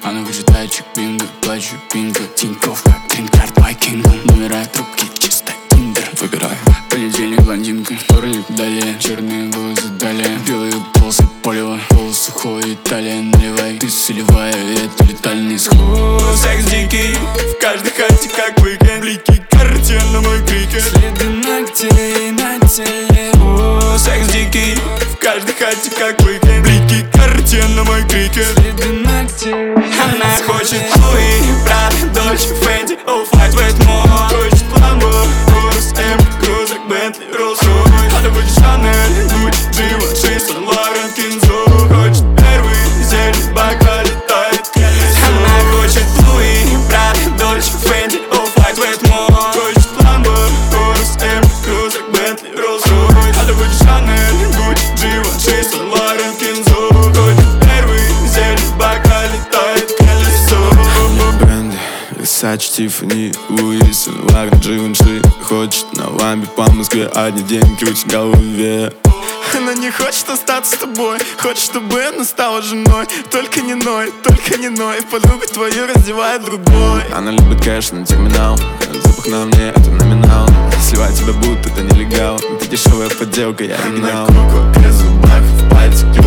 Она вычитает чек-бинго, плачу пинка. Тинькофф, как грин-карт вайкингом. Номера трубки, чисто тиндер. Выбираю понедельник, блондинка. Вторник, далее, черные волосы, далее. Белые полосы, полево, волос сухой, Италия, наливай. Ты солевая, это летальный исход. Секс дикий, в каждой хате как уикенд. Блики карте на мой крикет. Следы ногтей на теле. Секс дикий, в каждой хате как уикенд. Блики карте на мой крикет. Следы ногтей. Она хочет Луи, Прада, Дольче, Фенди, Офф-Вайт, Вейтмор. Хочет Ламбо, Урус, М, Крузак, Бентли, Роллс-Ройс. Она будет Шанель, Гуччи, Givenchy, Сен-Лорен, Кинзо. Хочет первый зелень, бока летает колесо. Она хочет Луи, Прада, Дольче, Фенди, Офф-Вайт, Вейтмор. Хочет Ламбо, Урус, М, Крузак, Бентли, Роллс-Ройс. Она будет Шанель, Гуччи, Givenchy, Сен-Лорен, Кинзо. Хочет первый зелень, бока летает колесо. Бренды, Versace, Tiffany, Louis, Сен-Лорен, Givenchy. Хочет на ламбе по Москве, один день крутит в голове. Она не хочет остаться с тобой, хочет, чтобы она стала женой. Только не ной, только не ной, подругу твою раздевает другой. Она любит кэш на терминал, запах на мне это номинал. Сливать тебя будто это нелегал, ты дешевая подделка, я оригинал. На кругу, без зубах, в пальцах